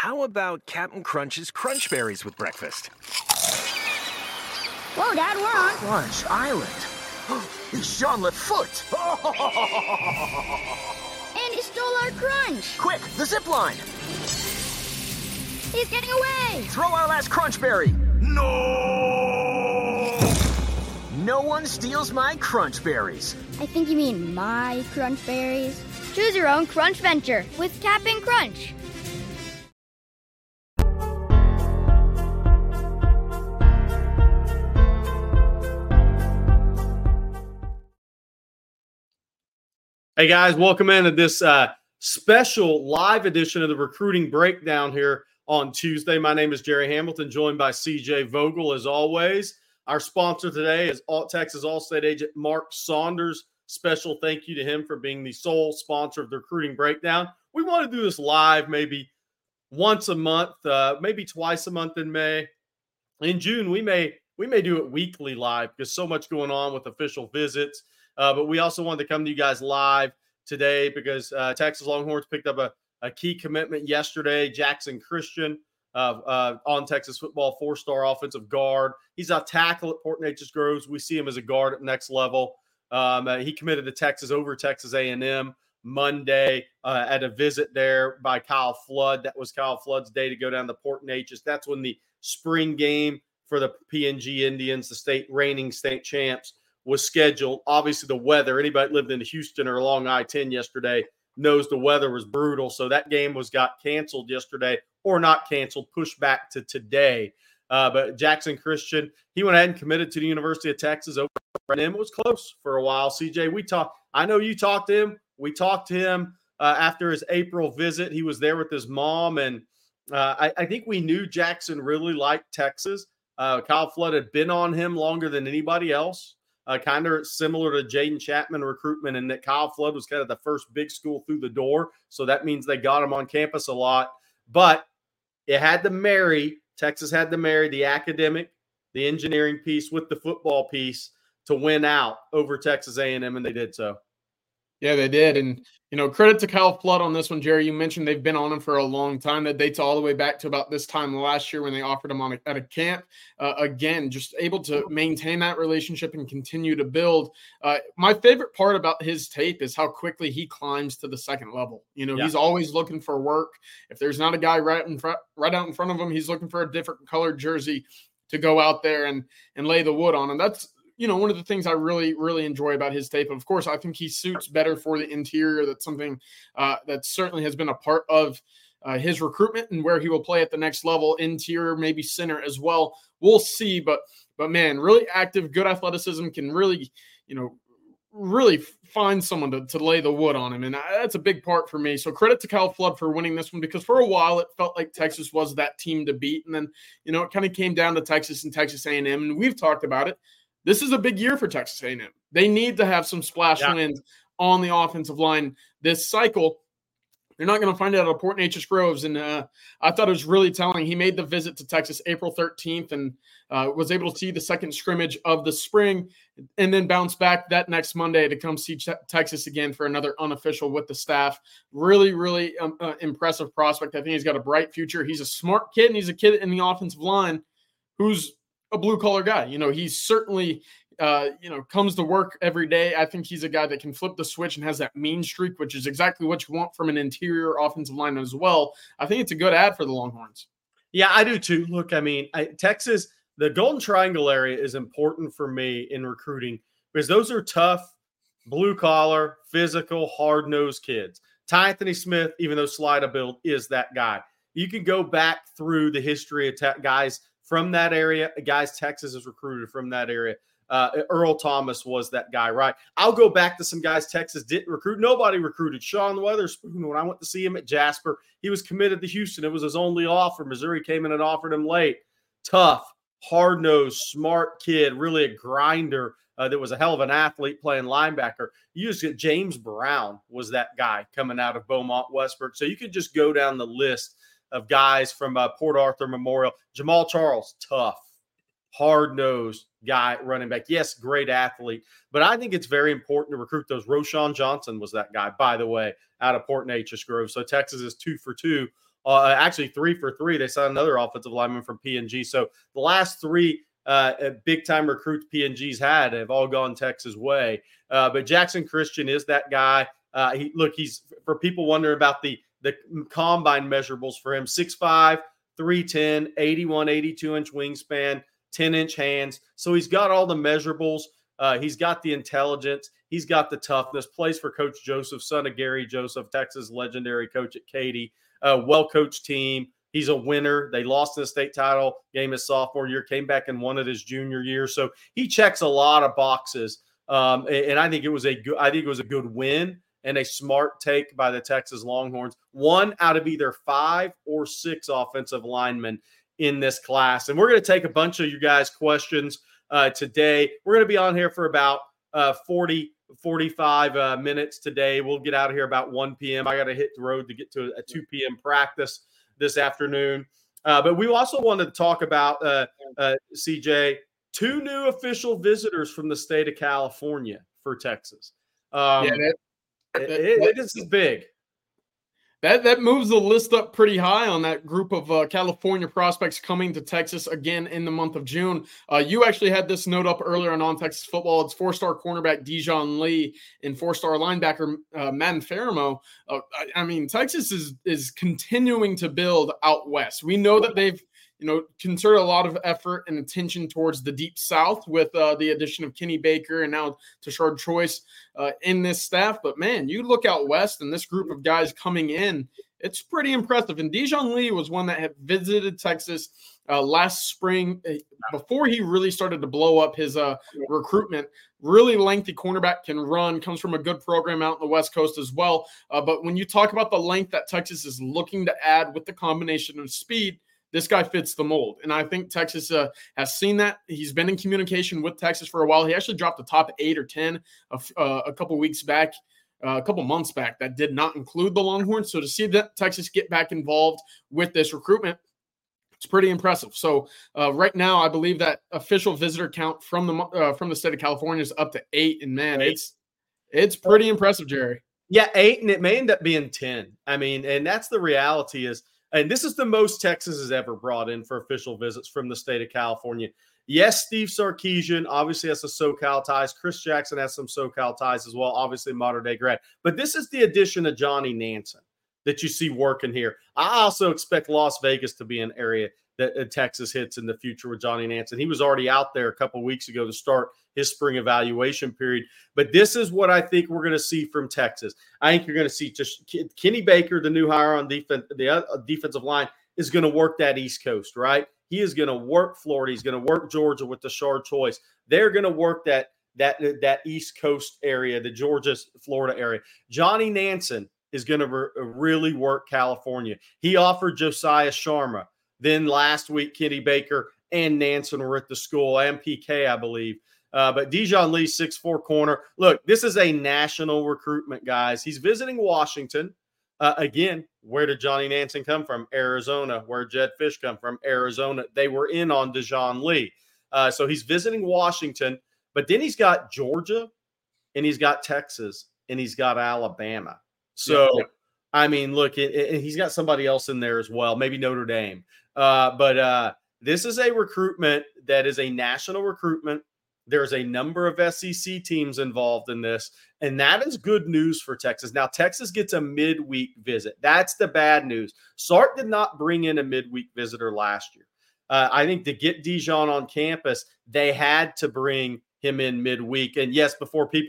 How about Captain Crunch's Crunch Berries with breakfast? Whoa, Dad, we're on Crunch Island. It's Jean-Luc Foot. And he stole our crunch. Quick, the zip line. He's getting away. Throw our last Crunch Berry. No! No one steals my Crunch Berries. I think you mean my crunch berries. Choose your own crunch venture with Cap'n Crunch. Hey guys, welcome into this special live edition of the Recruiting Breakdown here on Tuesday. My name is Jerry Hamilton, joined by CJ Vogel as always. Our sponsor today is Texas All-State agent Mark Saunders. Special thank you to him for being the sole sponsor of the Recruiting Breakdown. We want to do this live maybe once a month, maybe twice a month in May. In June, we may do it weekly live because so much going on with official visits. But we also wanted to come to you guys live today because Texas Longhorns picked up a key commitment yesterday. Jackson Christian on Texas football, 4-star offensive guard. He's a tackle at Port Neches Groves. We see him as a guard at next level. He committed to Texas over Texas A&M Monday at a visit there by Kyle Flood. That was Kyle Flood's day to go down to Port Neches. That's when the spring game for the PNG Indians, the reigning state champs, was scheduled. Obviously, the weather, anybody that lived in Houston or along I-10 yesterday knows the weather was brutal. So that game got canceled yesterday, or not canceled, pushed back to today. But Jackson Christian, he went ahead and committed to the University of Texas over and it was close for a while. CJ, I know you talked to him. We talked to him after his April visit. He was there with his mom, and I think we knew Jackson really liked Texas. Kyle Flood had been on him longer than anybody else. Kind of similar to Jaden Chapman recruitment, and that Kyle Flood was kind of the first big school through the door. So that means they got him on campus a lot. But Texas had to marry the academic, the engineering piece with the football piece to win out over Texas A&M, and they did so. Yeah, they did. And, credit to Kyle Flood on this one, Jerry. You mentioned they've been on him for a long time. That dates all the way back to about this time last year when they offered him at a camp. Again, just able to maintain that relationship and continue to build. My favorite part about his tape is how quickly he climbs to the second level. He's always looking for work. If there's not a guy right out in front of him, he's looking for a different colored jersey to go out there and lay the wood on. And that's, one of the things I really, really enjoy about his tape. Of course, I think he suits better for the interior. That's something that certainly has been a part of his recruitment and where he will play at the next level, interior, maybe center as well. We'll see. But man, really active, good athleticism, can really, really find someone to lay the wood on him. And that's a big part for me. So credit to Kyle Flood for winning this one, because for a while it felt like Texas was that team to beat. And then, it kind of came down to Texas and Texas A&M. And we've talked about it. This is a big year for Texas A&M. They need to have some splash wins on the offensive line this cycle. They're not going to find it out of Port Neches Groves. And I thought it was really telling. He made the visit to Texas April 13th and was able to see the second scrimmage of the spring, and then bounce back that next Monday to come see Texas again for another unofficial with the staff. Really, really impressive prospect. I think he's got a bright future. He's a smart kid, and he's a kid in the offensive line who's a blue-collar guy. He's certainly, comes to work every day. I think he's a guy that can flip the switch and has that mean streak, which is exactly what you want from an interior offensive lineman as well. I think it's a good ad for the Longhorns. Yeah, I do too. Look, Texas, the Golden Triangle area is important for me in recruiting because those are tough, blue-collar, physical, hard-nosed kids. Ty Anthony Smith, even though Slida Build is that guy. You can go back through the history of guys from that area, guys Texas has recruited from that area. Earl Thomas was that guy, right? I'll go back to some guys Texas didn't recruit. Nobody recruited. Sean Weatherspoon, when I went to see him at Jasper, he was committed to Houston. It was his only offer. Missouri came in and offered him late. Tough, hard-nosed, smart kid, really a grinder that was a hell of an athlete playing linebacker. You just get James Brown was that guy coming out of Beaumont Westbrook. So you could just go down the list of guys from Port Arthur Memorial. Jamal Charles, tough, hard-nosed guy, running back. Yes, great athlete. But I think it's very important to recruit those. Roshan Johnson was that guy, by the way, out of Port Neches Grove. So Texas is 2 for 2 Actually 3 for 3. They signed another offensive lineman from PNG. So the last 3 big-time recruits PNG's had have all gone Texas' way. But Jackson Christian is that guy. He's for people wondering about the combine measurables for him, 6'5", 310, 81, 82-inch wingspan, 10-inch hands. So he's got all the measurables. He's got the intelligence. He's got the toughness. Plays for Coach Joseph, son of Gary Joseph, Texas legendary coach at Katy. Well-coached team. He's a winner. They lost in the state title game his sophomore year, came back and won it his junior year. So he checks a lot of boxes. And I think it was a good win and a smart take by the Texas Longhorns. 1 out of either 5 or 6 offensive linemen in this class. And we're going to take a bunch of you guys' questions today. We're going to be on here for about 45 minutes today. We'll get out of here about 1 p.m. I got to hit the road to get to a 2 p.m. practice this afternoon. But we also wanted to talk about, CJ, 2 new official visitors from the state of California for Texas. This is big. That moves the list up pretty high on that group of California prospects coming to Texas again in the month of June. You actually had this note up earlier on Texas football. It's 4-star cornerback Dijon Lee and 4-star linebacker Madden Faramo. Texas is continuing to build out west. We know that they've concerted a lot of effort and attention towards the deep south with the addition of Kenny Baker and now Tashard Choice in this staff. But, man, you look out west and this group of guys coming in, it's pretty impressive. And Dijon Lee was one that had visited Texas last spring before he really started to blow up his recruitment. Really lengthy cornerback, can run, comes from a good program out in the West Coast as well. But when you talk about the length that Texas is looking to add with the combination of speed, this guy fits the mold. And I think Texas has seen that. He's been in communication with Texas for a while. He actually dropped the top 8 or 10 a couple months back that did not include the Longhorns. So to see that Texas get back involved with this recruitment, it's pretty impressive. So right now, I believe that official visitor count from the state of California is up to 8. And, man, it's pretty impressive, Jerry. Yeah, 8, and it may end up being 10. And that's the reality is, and this is the most Texas has ever brought in for official visits from the state of California. Yes, Steve Sarkisian obviously has some SoCal ties. Chris Jackson has some SoCal ties as well, obviously modern-day grad. But this is the addition of Johnny Nansen that you see working here. I also expect Las Vegas to be an area that Texas hits in the future with Johnny Nansen. He was already out there a couple weeks ago to start his spring evaluation period. But this is what I think we're going to see from Texas. I think you're going to see just Kenny Baker, the new hire on defense, the defensive line, is going to work that East Coast, right? He is going to work Florida. He's going to work Georgia with the Tashard Choice. They're going to work that East Coast area, the Georgia, Florida area. Johnny Nansen is going to really work California. He offered Josiah Sharma. Then last week, Kenny Baker and Nansen were at the school, and PK, I believe. But Dijon Lee, 6'4" corner. Look, this is a national recruitment, guys. He's visiting Washington. Again, where did Johnny Nansen come from? Arizona. Where did Jedd Fisch come from? Arizona. They were in on Dijon Lee. So he's visiting Washington. But then he's got Georgia, and he's got Texas, and he's got Alabama. So, yeah. I mean, look, and he's got somebody else in there as well, maybe Notre Dame. But this is a recruitment that is a national recruitment. There's a number of SEC teams involved in this, and that is good news for Texas. Now, Texas gets a midweek visit. That's the bad news. Sark did not bring in a midweek visitor last year. I think to get Dijon on campus, they had to bring him in midweek. And yes,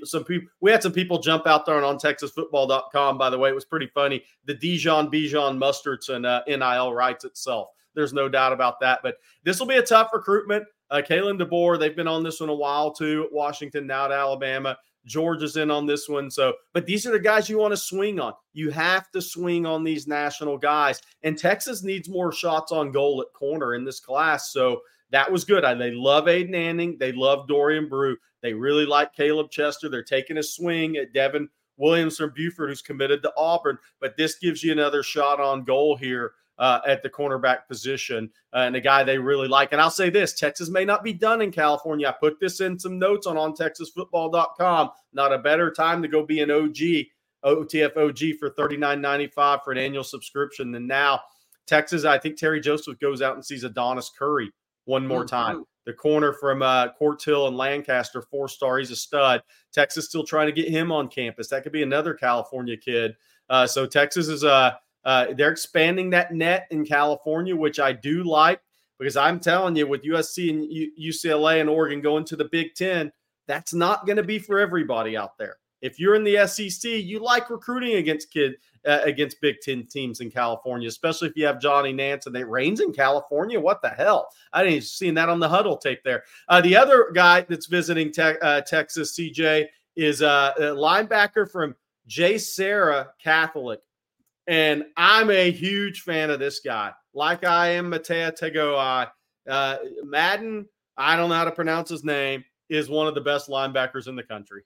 we had some people jump out there on TexasFootball.com. By the way, it was pretty funny. The Bijan Mustertson NIL writes itself. There's no doubt about that. But this will be a tough recruitment. Kalen DeBoer, they've been on this one a while too. At Washington, now at Alabama. Georgia's in on this one. But these are the guys you want to swing on. You have to swing on these national guys. And Texas needs more shots on goal at corner in this class. So that was good. They love Aiden Anning. They love Dorian Brew. They really like Caleb Chester. They're taking a swing at Devin Williams from Buford, who's committed to Auburn. But this gives you another shot on goal here at the cornerback position, and a guy they really like. And I'll say this, Texas may not be done in California. I put this in some notes on TexasFootball.com. Not a better time to go be an OTF OG for $39.95 for an annual subscription than now. Texas, I think Terry Joseph goes out and sees Adonis Curry one more time. The corner from Court Hill and Lancaster, 4-star. He's a stud. Texas still trying to get him on campus. That could be another California kid. So Texas is they're expanding that net in California, which I do like, because I'm telling you, with USC and UCLA and Oregon going to the Big Ten, that's not going to be for everybody out there. If you're in the SEC, you like recruiting against Big Ten teams in California, especially if you have Johnny Nance and it rains in California. What the hell? I didn't even see that on the huddle tape there. The other guy that's visiting Texas, CJ, is a linebacker from JSerra Catholic. And I'm a huge fan of this guy, like I am Matea Tagoai. Madden, I don't know how to pronounce his name, is one of the best linebackers in the country.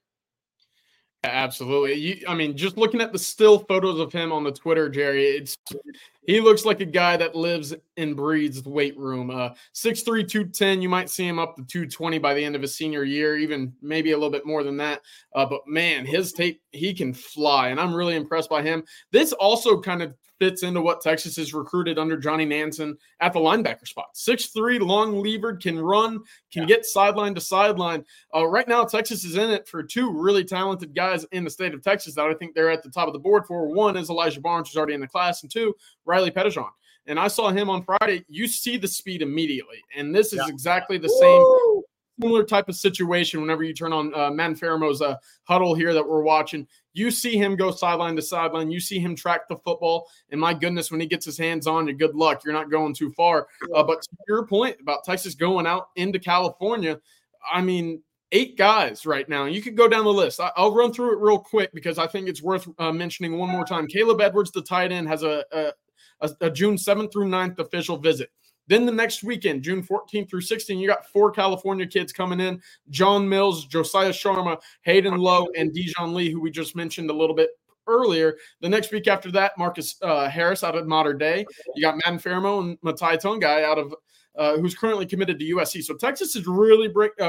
Absolutely. I mean, just looking at the still photos of him on the Twitter, Jerry, he looks like a guy that lives and breathes the weight room. 6'3", 210. You might see him up to 220 by the end of his senior year, even maybe a little bit more than that. But man, his tape, he can fly, and I'm really impressed by him. This also kind of fits into what Texas has recruited under Johnny Nansen at the linebacker spot. 6'3", long-levered, can run, can get sideline to sideline. Right now, Texas is in it for two really talented guys in the state of Texas that I think they're at the top of the board for. One is Elijah Barnes, who's already in the class, and two, Riley Pettijohn. And I saw him on Friday. You see the speed immediately. And this is exactly the same similar type of situation whenever you turn on Madden Faramo's huddle here that we're watching. You see him go sideline to sideline. You see him track the football. And my goodness, when he gets his hands on you, good luck. You're not going too far. But to your point about Texas going out into California, I mean, 8 guys right now. You could go down the list. I'll run through it real quick because I think it's worth mentioning one more time. Caleb Edwards, the tight end, has a June 7th through 9th official visit. Then the next weekend, June 14th through 16th, you got 4 California kids coming in: John Mills, Josiah Sharma, Hayden Lowe, and Dijon Lee, who we just mentioned a little bit earlier. The next week after that, Marcus Harris out of Mater Dei. You got Madden Faramo and Matai Tungai out of who's currently committed to USC. So Texas is really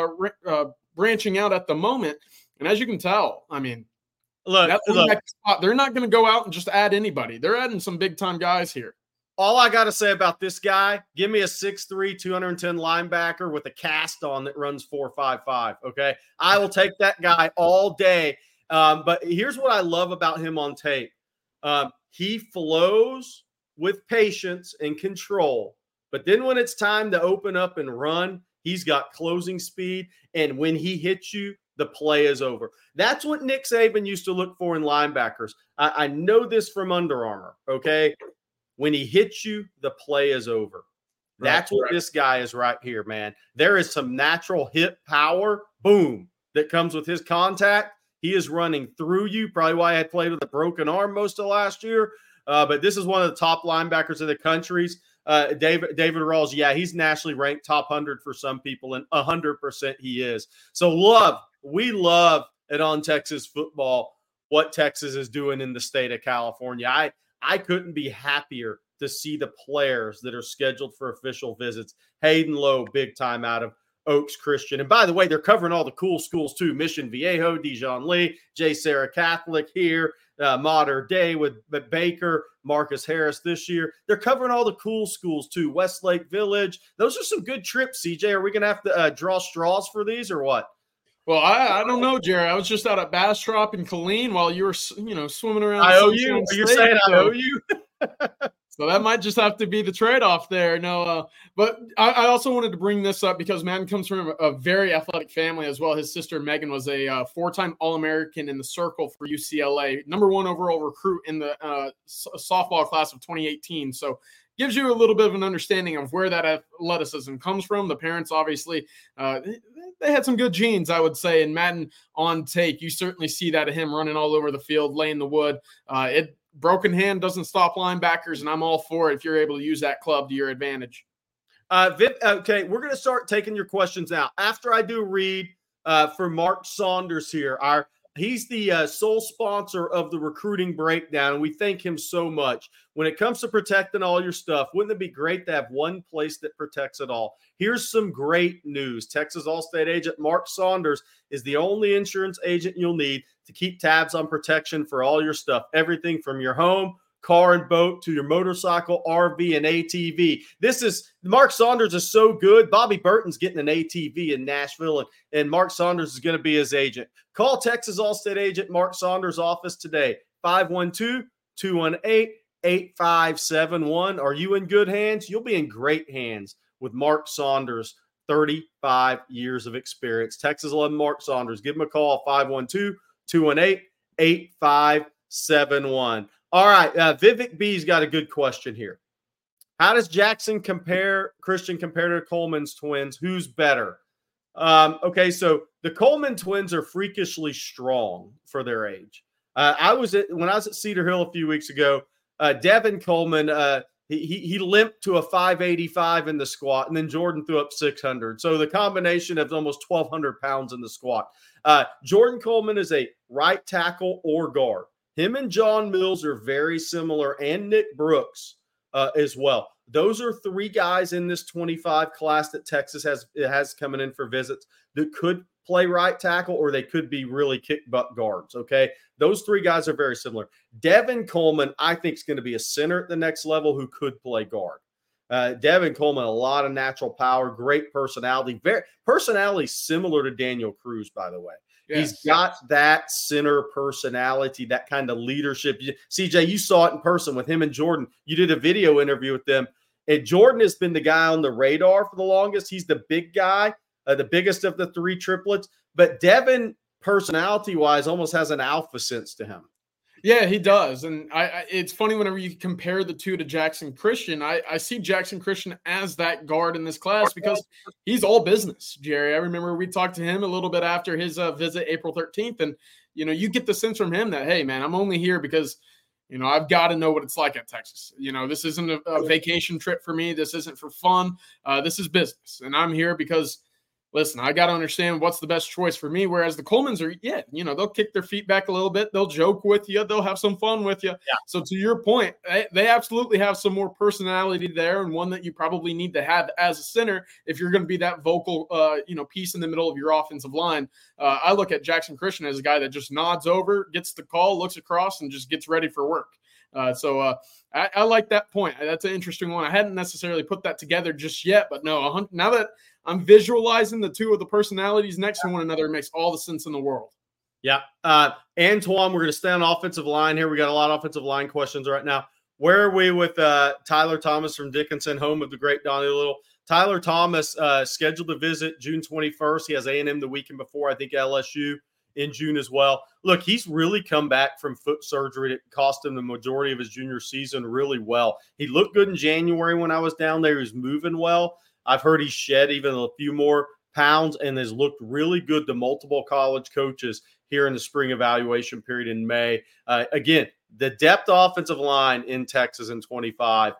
branching out at the moment. And as you can tell, I mean, look, they're not going to go out and just add anybody. They're adding some big-time guys here. All I got to say about this guy, give me a 6'3", 210 linebacker with a cast on that runs 4.55, okay? I will take that guy all day. But here's what I love about him on tape. He flows with patience and control. But then when it's time to open up and run, he's got closing speed. And when he hits you, the play is over. That's what Nick Saban used to look for in linebackers. I know this from Under Armour, okay? When he hits you, the play is over. That's what this guy is right here, man. There is some natural hip power, boom, that comes with his contact. He is running through you, probably why I had played with a broken arm most of last year. But this is one of the top linebackers in the countries. David Rawls, yeah, he's nationally ranked top 100 for some people, and 100% he is. So we love it on Texas football, what Texas is doing in the state of California. I couldn't be happier to see the players that are scheduled for official visits. Hayden Lowe, big time out of Oaks Christian. And by the way, they're covering all the cool schools too. Mission Viejo, Dijon Lee, JSerra Catholic here, Mater Dei with Baker, Marcus Harris this year. They're covering all the cool schools too. Westlake Village. Those are some good trips, CJ. Are we going to have to draw straws for these or what? Well, I don't know, Jerry. I was just out at Bastrop in Killeen while you were, swimming around. I owe you. You're saying I owe you? So that might just have to be the trade-off there. No, but I also wanted to bring this up because Madden comes from a very athletic family as well. His sister Megan was a 4-time All-American in the circle for UCLA, #1 overall recruit in the softball class of 2018. So gives you a little bit of an understanding of where that athleticism comes from. The parents, obviously, they had some good genes, I would say. And Madden on tape, you certainly see that of him running all over the field, laying the wood. Broken hand doesn't stop linebackers, and I'm all for it if you're able to use that club to your advantage. Okay, we're going to start taking your questions now. After I do read for Mark Saunders here, he's the sole sponsor of the Recruiting Breakdown, and we thank him so much. When it comes to protecting all your stuff, wouldn't it be great to have one place that protects it all? Here's some great news. Texas Allstate agent Mark Saunders is the only insurance agent you'll need to keep tabs on protection for all your stuff, everything from your home, car and boat to your motorcycle, RV, and ATV. Mark Saunders is so good. Bobby Burton's getting an ATV in Nashville, and Mark Saunders is going to be his agent. Call Texas Allstate agent Mark Saunders' office today, 512-218-8571. Are you in good hands? You'll be in great hands with Mark Saunders, 35 years of experience. Texas 11 Mark Saunders. Give him a call, 512-218-8571. All right, Vivek B's got a good question here. How does Christian compare to Coleman's twins? Who's better? Okay, so the Coleman twins are freakishly strong for their age. When I was at Cedar Hill a few weeks ago, Devin Coleman, he limped to a 585 in the squat, and then Jordan threw up 600. So the combination of almost 1,200 pounds in the squat. Jordan Coleman is a right tackle or guard. Him and John Mills are very similar, and Nick Brooks as well. Those are three guys in this 25 class that Texas has coming in for visits that could play right tackle, or they could be really kick butt guards, okay? Those three guys are very similar. Devin Coleman, I think, is going to be a center at the next level who could play guard. Devin Coleman, a lot of natural power, great personality. Personality similar to Daniel Cruz, by the way. Yes. He's got that center personality, that kind of leadership. CJ, you saw it in person with him and Jordan. You did a video interview with them. And Jordan has been the guy on the radar for the longest. He's the big guy, the biggest of the three triplets. But Devin, personality-wise, almost has an alpha sense to him. Yeah, he does. And it's funny whenever you compare the two to Jackson Christian, I see Jackson Christian as that guard in this class because he's all business, Jerry. I remember we talked to him a little bit after his visit April 13th. And, you get the sense from him that, hey, man, I'm only here because, I've got to know what it's like at Texas. This isn't a vacation trip for me. This isn't for fun. This is business. And I'm here because – listen, I got to understand what's the best choice for me. Whereas the Colemans are, they'll kick their feet back a little bit. They'll joke with you. They'll have some fun with you. Yeah. So to your point, they absolutely have some more personality there, and one that you probably need to have as a center if you're going to be that vocal, piece in the middle of your offensive line. I look at Jackson Christian as a guy that just nods over, gets the call, looks across, and just gets ready for work. So I like that point. That's an interesting one. I hadn't necessarily put that together just yet, but no, now that I'm visualizing the two of the personalities next to one another, it makes all the sense in the world. Yeah. Antoine, we're going to stay on offensive line here. We got a lot of offensive line questions right now. Where are we with Tyler Thomas from Dickinson, home of the great Donnie Little? Tyler Thomas scheduled to visit June 21st. He has A&M the weekend before, I think LSU in June as well. Look, he's really come back from foot surgery that cost him the majority of his junior season really well. He looked good in January when I was down there. He was moving well. I've heard he shed even a few more pounds and has looked really good to multiple college coaches here in the spring evaluation period in May. Again, the depth offensive line in Texas in 25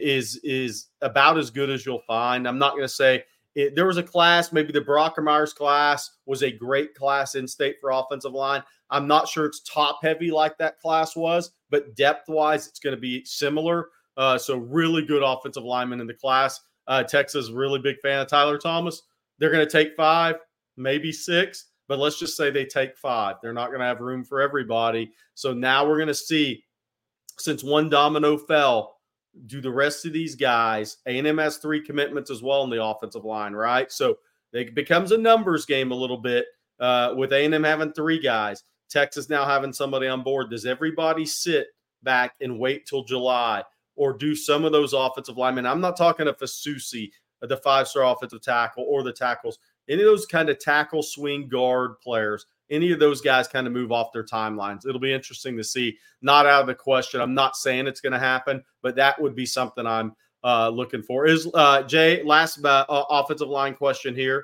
is about as good as you'll find. I'm not going to say there was a class, maybe the Brockermeyers class was a great class in state for offensive line. I'm not sure it's top heavy like that class was, but depth wise, it's going to be similar. So really good offensive linemen in the class. Texas is a really big fan of Tyler Thomas. They're going to take 5, maybe 6, but let's just say they take 5. They're not going to have room for everybody. So now we're going to see, since one domino fell, do the rest of these guys, A&M has 3 commitments as well in the offensive line, right? So it becomes a numbers game a little bit with A&M having 3 guys, Texas now having somebody on board. Does everybody sit back and wait till July? Or do some of those offensive linemen, I'm not talking of Fasusi, the 5-star offensive tackle, or the tackles, any of those kind of tackle swing guard players, any of those guys kind of move off their timelines. It'll be interesting to see. Not out of the question. I'm not saying it's going to happen, but that would be something I'm looking for. Jay, last offensive line question here.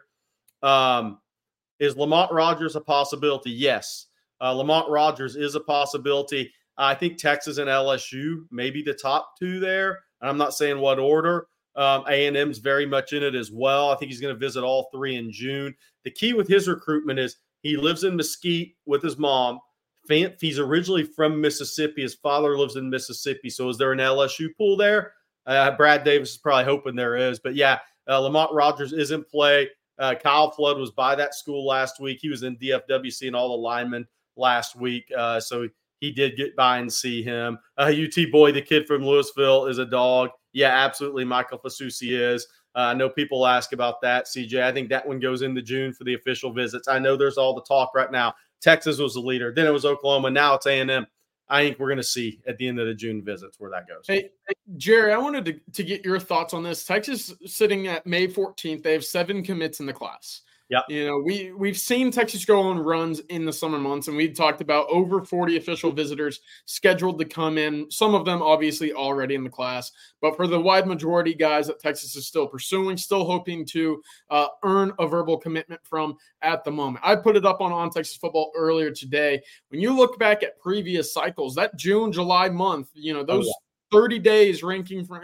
Is Lamont Rogers a possibility? Yes. Lamont Rogers is a possibility. I think Texas and LSU may be the top 2 there. And I'm not saying what order. A&M's very much in it as well. I think he's going to visit all 3 in June. The key with his recruitment is he lives in Mesquite with his mom. He's originally from Mississippi. His father lives in Mississippi. So is there an LSU pool there? Brad Davis is probably hoping there is. But, yeah, Lamont Rogers is in play. Kyle Flood was by that school last week. He was in DFW seeing all the linemen last week. So he did get by and see him. UT boy, the kid from Louisville, is a dog. Yeah, absolutely. Michael Fasusi is. I know people ask about that, CJ. I think that one goes into June for the official visits. I know there's all the talk right now. Texas was the leader. Then it was Oklahoma. Now it's A&M. I think we're going to see at the end of the June visits where that goes. Hey, Jerry, I wanted to get your thoughts on this. Texas sitting at May 14th. They have 7 commits in the class. Yeah, we've seen Texas go on runs in the summer months, and we've talked about over 40 official visitors scheduled to come in. Some of them obviously already in the class, but for the wide majority guys that Texas is still pursuing, still hoping to earn a verbal commitment from at the moment. I put it up on Texas Football earlier today. When you look back at previous cycles, that June, July month, those 30 days ranging from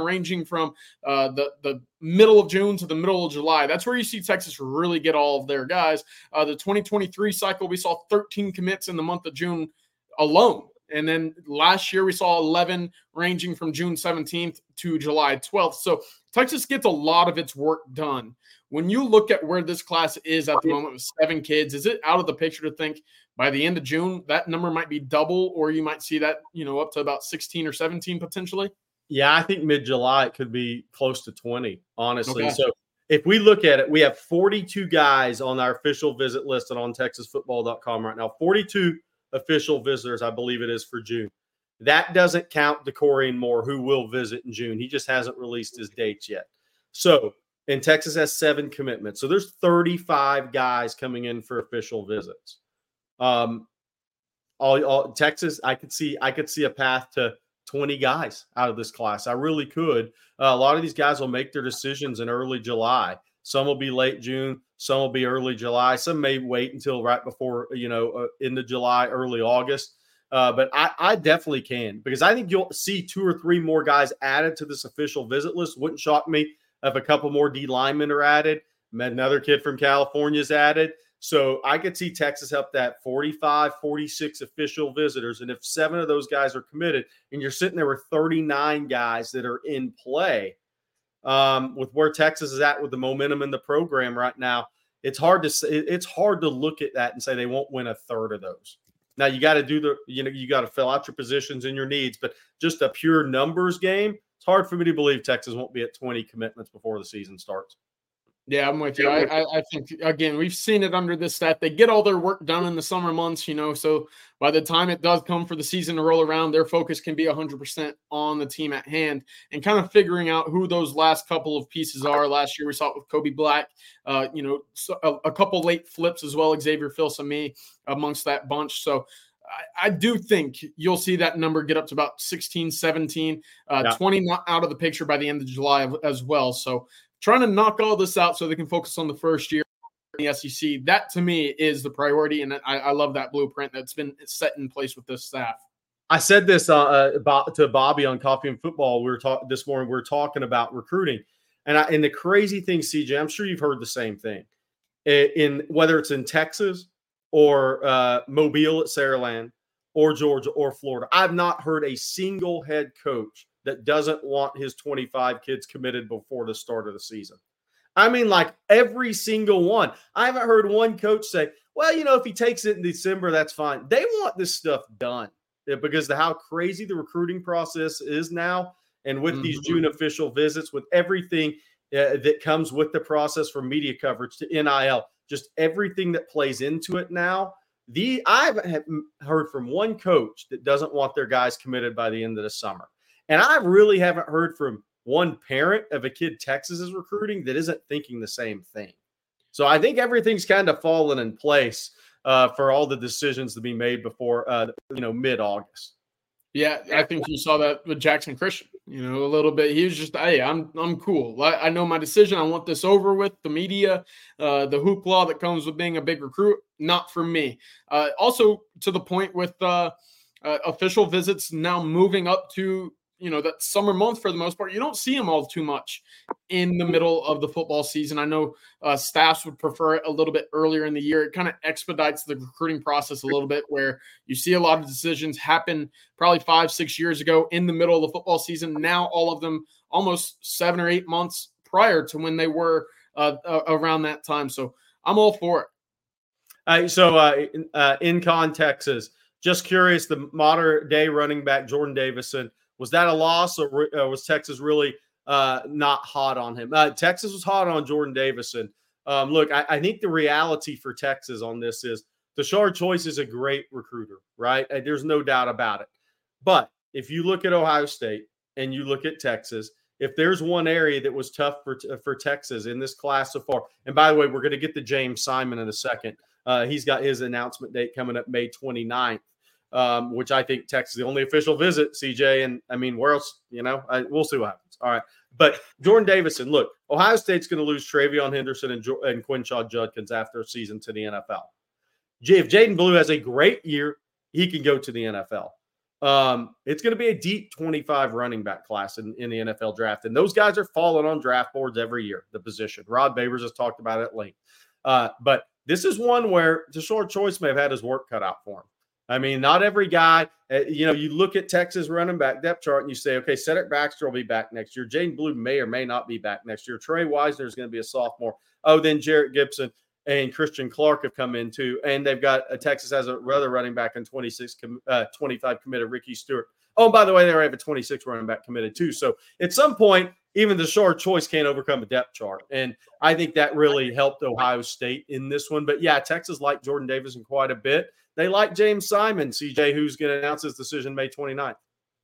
the middle of June to the middle of July. That's where you see Texas really get all of their guys. The 2023 cycle, we saw 13 commits in the month of June alone. And then last year we saw 11 ranging from June 17th to July 12th. So Texas gets a lot of its work done. When you look at where this class is at the moment with 7 kids, is it out of the picture to think by the end of June, that number might be double, or you might see that, up to about 16 or 17 potentially? Yeah, I think mid-July it could be close to 20, honestly. Okay. So if we look at it, we have 42 guys on our official visit list on TexasFootball.com right now. 42 official visitors, I believe it is, for June. That doesn't count DeCorian Moore, who will visit in June. He just hasn't released his dates yet. So, and Texas has 7 commitments. So there's 35 guys coming in for official visits. Texas, I could see a path to 20 guys out of this class. I really could. A lot of these guys will make their decisions in early July. Some will be late June. Some will be early July. Some may wait until right before, into July, early August. But I definitely can, because I think you'll see 2 or 3 more guys added to this official visit list. Wouldn't shock me if a couple more D linemen are added. Another kid from California is added. So I could see Texas up that 45, 46 official visitors. And if 7 of those guys are committed and you're sitting there with 39 guys that are in play, with where Texas is at with the momentum in the program right now, it's hard to look at that and say they won't win a third of those. Now you got to you got to fill out your positions and your needs, but just a pure numbers game, it's hard for me to believe Texas won't be at 20 commitments before the season starts. Yeah, I'm with you. I think, again, we've seen it under this stat. They get all their work done in the summer months, so by the time it does come for the season to roll around, their focus can be 100% on the team at hand and kind of figuring out who those last couple of pieces are. Last year we saw it with Kobe Black, a couple late flips as well, Xavier Filsaime amongst that bunch. So I do think you'll see that number get up to about 16, 17, 20 not out of the picture by the end of July as well. So trying to knock all this out so they can focus on the first year in the SEC. That, to me, is the priority, and I love that blueprint that's been set in place with this staff. I said this to Bobby on Coffee and Football. This morning. We were talking about recruiting, and the crazy thing, CJ, I'm sure you've heard the same thing. In whether it's in Texas or Mobile at Saraland or Georgia or Florida, I've not heard a single head coach that doesn't want his 25 kids committed before the start of the season. I mean, like every single one. I haven't heard one coach say, well, if he takes it in December, that's fine. They want this stuff done because of how crazy the recruiting process is now. And with these June official visits, with everything that comes with the process from media coverage to NIL, just everything that plays into it now. I haven't heard from one coach that doesn't want their guys committed by the end of the summer. And I really haven't heard from one parent of a kid Texas is recruiting that isn't thinking the same thing. So I think everything's kind of fallen in place for all the decisions to be made before, mid-August. Yeah, I think you saw that with Jackson Christian, a little bit. He was just, hey, I'm cool. I know my decision. I want this over with. The media, the hoopla that comes with being a big recruit, not for me. Also, to the point with official visits now moving up to, that summer month for the most part, you don't see them all too much in the middle of the football season. I know staffs would prefer it a little bit earlier in the year. It kind of expedites the recruiting process a little bit, where you see a lot of decisions happen probably 5-6 years ago in the middle of the football season. Now all of them almost 7 or 8 months prior to when they were around that time. So I'm all for it. So in Con, Texas, Just curious, the modern day running back Jordan Davison, was that a loss, or was Texas really not hot on him? Texas was hot on Jordan Davison. Look, I think the reality for Texas on this is Tashard Choice is a great recruiter, right? There's no doubt about it. But if you look at Ohio State and you look at Texas, if there's one area that was tough for Texas in this class so far, and by the way, we're going to get to James Simon in a second. He's got his announcement date coming up May 29th, which I think Texas is the only official visit, CJ. And I mean, where else, we'll see what happens. All right. But Jordan Davison, look, Ohio State's going to lose Travion Henderson and Quinshon Judkins after a season to the NFL. If Jaden Blue has a great year, he can go to the NFL. It's going to be a deep 25 running back class in the NFL draft. And those guys are falling on draft boards every year, the position. Rod Babers has talked about it at length. But this is one where Tashard Choice may have had his work cut out for him. I mean, not every guy, you look at Texas running back depth chart and you say, okay, Cedric Baxter will be back next year. Jaden Blue may or may not be back next year. Trey Wisner is going to be a sophomore. Oh, then Jarrett Gibson and Christian Clark have come in too. And they've got Texas has a other running back in 25 committed, Ricky Stewart. Oh, and by the way, they already have a 26 running back committed too. So at some point, even the short choice can't overcome a depth chart. And I think that really helped Ohio State in this one. But yeah, Texas liked Jordan Davison quite a bit. They like James Simon, CJ, who's going to announce his decision May 29th.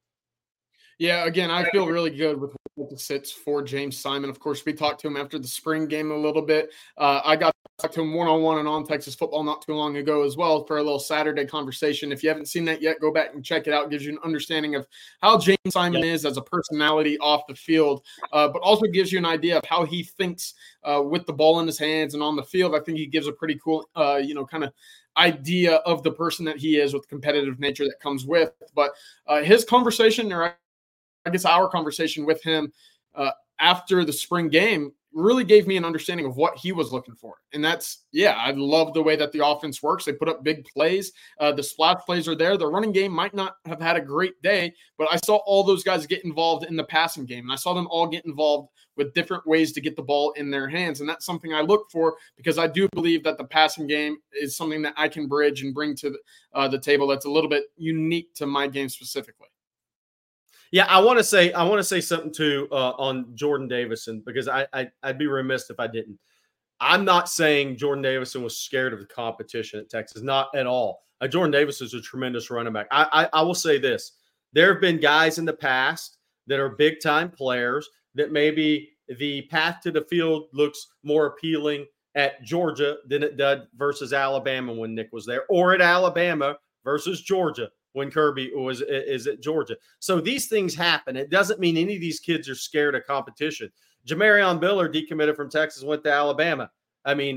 Yeah, again, I feel really good with what the sits for James Simon. Of course, we talked to him after the spring game a little bit. I got to talk to him one-on-one and on Texas football not too long ago as well for a little Saturday conversation. If you haven't seen that yet, go back and check it out. It gives you an understanding of how James Simon is as a personality off the field, but also gives you an idea of how he thinks with the ball in his hands and on the field. I think he gives a pretty cool, kind of idea of the person that he is with the competitive nature that comes with. But his conversation, or I guess our conversation with him after the spring game, really gave me an understanding of what he was looking for. And that's, I love the way that the offense works. They put up big plays. The splash plays are there. The running game might not have had a great day, but I saw all those guys get involved in the passing game. And I saw them all get involved with different ways to get the ball in their hands. And that's something I look for, because I do believe that the passing game is something that I can bridge and bring to the table that's a little bit unique to my game specifically. Yeah, I want to say something too on Jordan Davison, because I'd be remiss if I didn't. I'm not saying Jordan Davison was scared of the competition at Texas, not at all. Jordan Davison is a tremendous running back. I will say this: there have been guys in the past that are big time players that maybe the path to the field looks more appealing at Georgia than it did versus Alabama when Nick was there, or at Alabama versus Georgia when Kirby is at Georgia. So these things happen. It doesn't mean any of these kids are scared of competition. Jamarion Biller decommitted from Texas, went to Alabama. I mean,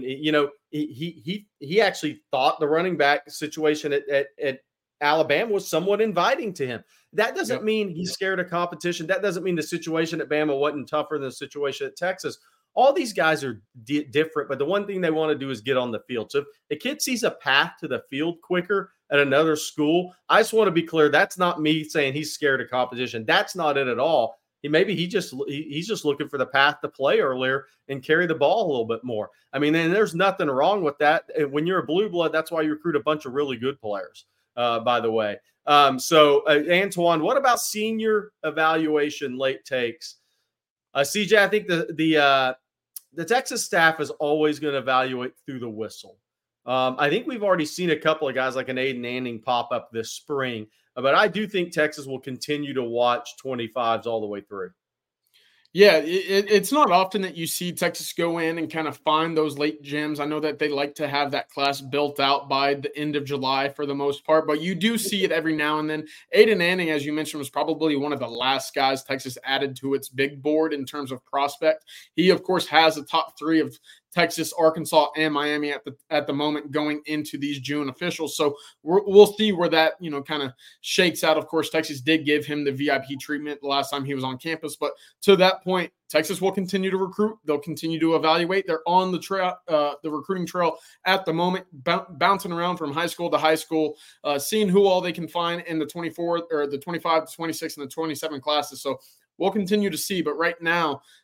he actually thought the running back situation at Alabama was somewhat inviting to him. That doesn't mean he's scared of competition. That doesn't mean the situation at Bama wasn't tougher than the situation at Texas. All these guys are different, but the one thing they want to do is get on the field. So if a kid sees a path to the field quicker at another school, I just want to be clear. That's not me saying he's scared of competition. That's not it at all. He's just looking for the path to play earlier and carry the ball a little bit more. I mean, and there's nothing wrong with that. When you're a blue blood, that's why you recruit a bunch of really good players, by the way. Antoine, what about senior evaluation late takes? CJ, I think the Texas staff is always going to evaluate through the whistle. I think we've already seen a couple of guys like an Aiden Anning pop up this spring, but I do think Texas will continue to watch 25s all the way through. Yeah, it's not often that you see Texas go in and kind of find those late gems. I know that they like to have that class built out by the end of July for the most part, but you do see it every now and then. Aiden Anning, as you mentioned, was probably one of the last guys Texas added to its big board in terms of prospect. He, of course, has a top three of Texas, Arkansas, and Miami at the moment going into these June officials. So we'll see where that, kind of shakes out. Of course, Texas did give him the VIP treatment the last time he was on campus. But to that point, Texas will continue to recruit. They'll continue to evaluate. They're on the recruiting trail at the moment, bouncing around from high school to high school, seeing who all they can find in the 24 or the 25, the 26, and the 27 classes. So we'll continue to see. But right now,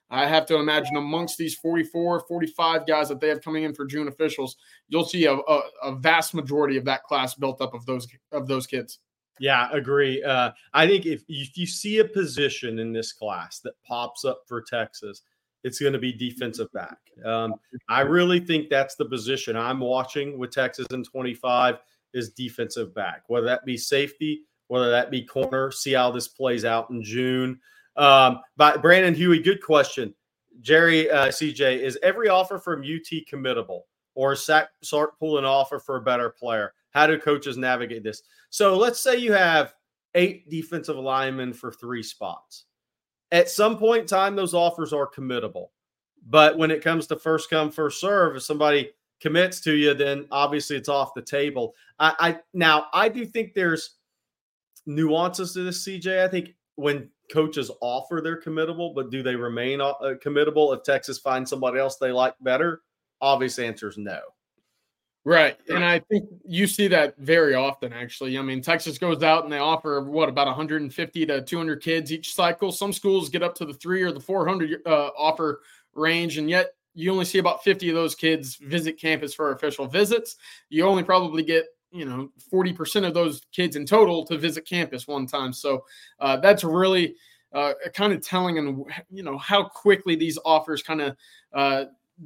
I have to imagine amongst these 44, 45 guys that they have coming in for June officials, you'll see a vast majority of that class built up of those kids. Yeah, agree. I think if you see a position in this class that pops up for Texas, it's going to be defensive back. I really think that's the position I'm watching with Texas in 25 is defensive back, whether that be safety, whether that be corner. See how this plays out in June. But Brandon Huey, good question. Jerry, CJ, is every offer from UT committable, or is Sark pulling an offer for a better player? How do coaches navigate this? So let's say you have 8 defensive linemen for 3 spots. At some point in time, those offers are committable. But when it comes to first come, first serve, if somebody commits to you, then obviously it's off the table. Now, I do think there's nuances to this, CJ. I think when coaches offer, they're committable, but do they remain committable if Texas finds somebody else they like better? Obvious answer is no. Right. And I think you see that very often, actually. I mean, Texas goes out and they offer, about 150 to 200 kids each cycle. Some schools get up to the 300 or the 400 offer range, and yet you only see about 50 of those kids visit campus for official visits. You only probably get 40% of those kids in total to visit campus one time. So that's really kind of telling, and how quickly these offers kind of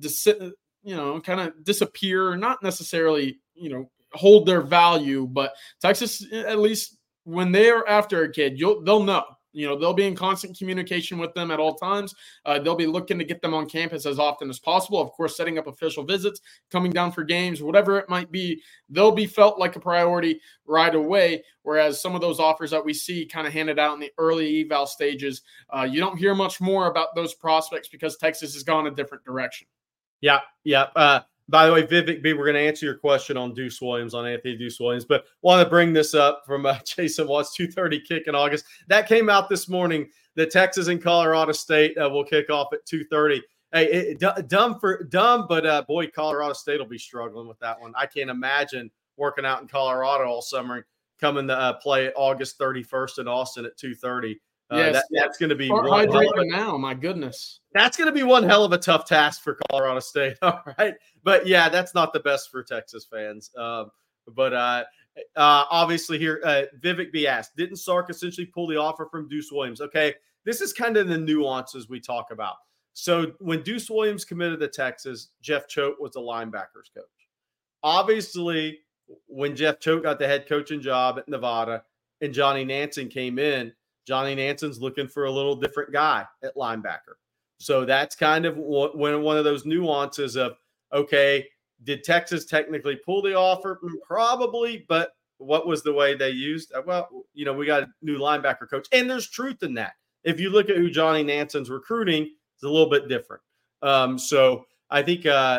kind of disappear, not necessarily, hold their value, but Texas, at least when they're after a kid, they'll know. They'll be in constant communication with them at all times. They'll be looking to get them on campus as often as possible. Of course, setting up official visits, coming down for games, whatever it might be, they'll be felt like a priority right away. Whereas some of those offers that we see kind of handed out in the early eval stages, you don't hear much more about those prospects because Texas has gone a different direction. Yeah. By the way, Vivek B, we're going to answer your question on Deuce Williams, on Anthony Deuce Williams, but want to bring this up from Jason Watts, 2:30 kick in August. That came out this morning. The Texas and Colorado State will kick off at 2:30. Hey, dumb, but boy, Colorado State will be struggling with that one. I can't imagine working out in Colorado all summer and coming to play August 31st in Austin at 2:30. Yes, that's going to be now. My goodness, that's going to be one hell of a tough task for Colorado State. All right, but yeah, that's not the best for Texas fans. But obviously here, Vivek B asked, didn't Sark essentially pull the offer from Deuce Williams? Okay, this is kind of the nuances we talk about. So when Deuce Williams committed to Texas, Jeff Choate was the linebackers coach. Obviously, when Jeff Choate got the head coaching job at Nevada and Johnny Nansen came in, Johnny Nansen's looking for a little different guy at linebacker. So that's kind of one of those nuances of, okay, did Texas technically pull the offer? Probably, but what was the way they used? Well, we got a new linebacker coach. And there's truth in that. If you look at who Johnny Nansen's recruiting, it's a little bit different. So I think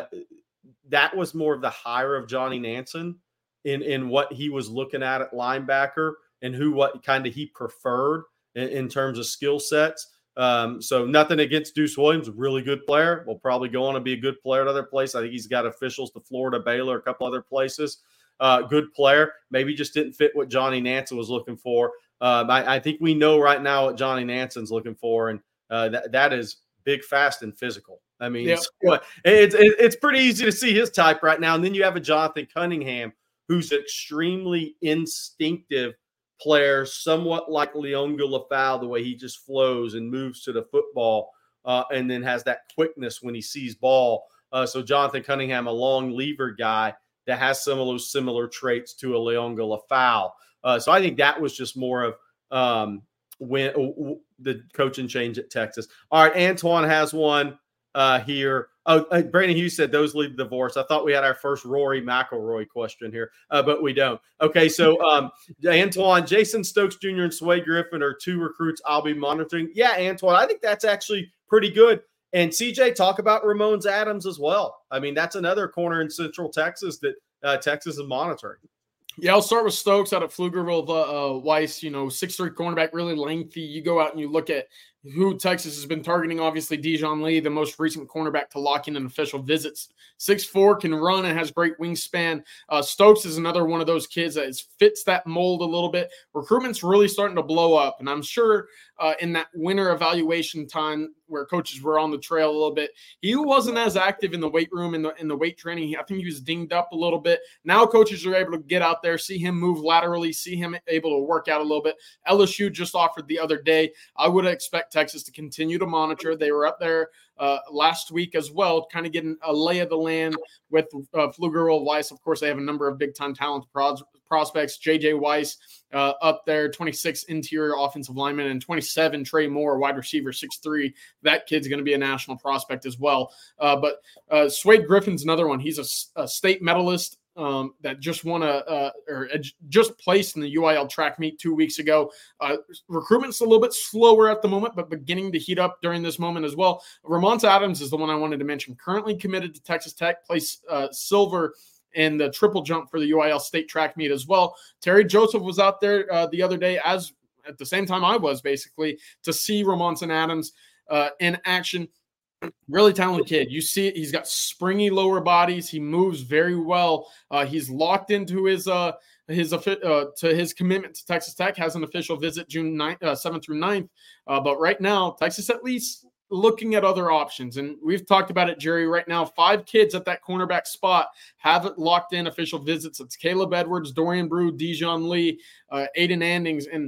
that was more of the hire of Johnny Nansen in what he was looking at linebacker and what kind of he preferred in terms of skill sets. So nothing against Deuce Williams, really good player. Will probably go on to be a good player at other places. I think he's got officials to Florida, Baylor, a couple other places. Good player. Maybe just didn't fit what Johnny Nansen was looking for. I think we know right now what Johnny Nansen's looking for, and that is big, fast, and physical. I mean, yep. It's pretty easy to see his type right now. And then you have a Jonathan Cunningham who's extremely instinctive player, somewhat like Leonga Lafau, the way he just flows and moves to the football and then has that quickness when he sees ball. So Jonathan Cunningham, a long lever guy that has some of those similar traits to a Leonga Lafau. So I think that was just more of when the coaching change at Texas. All right, Antoine has one here. Oh, Brandon Hughes said those lead the divorce. I thought we had our first Rory McIlroy question here, but we don't. Okay, so Antoine, Jason Stokes Jr. and Sway Griffin are 2 recruits I'll be monitoring. Yeah, Antoine, I think that's actually pretty good. And CJ, talk about Ramones Adams as well. I mean, that's another corner in Central Texas that Texas is monitoring. Yeah, I'll start with Stokes out of Pflugerville Weiss, 6'3" cornerback, really lengthy. You go out and you look at who Texas has been targeting. Obviously, Dijon Lee, the most recent cornerback to lock in an official visits. 6'4", can run and has great wingspan. Stokes is another one of those kids that fits that mold a little bit. Recruitment's really starting to blow up, and I'm sure in that winter evaluation time, where coaches were on the trail a little bit. He wasn't as active in the weight room, in the weight training. I think he was dinged up a little bit. Now coaches are able to get out there, see him move laterally, see him able to work out a little bit. LSU just offered the other day. I would expect Texas to continue to monitor. They were up there last week as well, kind of getting a lay of the land with Pflugerville Weiss. Of course, they have a number of big-time talent prospects. J.J. Weiss up there, 26 interior offensive lineman, and 27 Trey Moore, wide receiver, 6'3". That kid's going to be a national prospect as well. But Swade Griffin's another one. He's a state medalist that just just placed in the UIL track meet 2 weeks ago. Recruitment's a little bit slower at the moment, but beginning to heat up during this moment as well. Ramonte Adams is the one I wanted to mention. Currently committed to Texas Tech, placed silver in the triple jump for the UIL state track meet as well. Terry Joseph was out there the other day, as at the same time I was, basically, to see Ramonte Adams in action. Really talented kid. You see it. He's got springy lower bodies. He moves very well. He's locked into his commitment to Texas Tech. Has an official visit June 7th through 9th. But right now, Texas at least looking at other options. And we've talked about it, Jerry. Right now, 5 kids at that cornerback spot have it locked in official visits. It's Caleb Edwards, Dorian Brew, Dijon Lee, Aiden Andings, and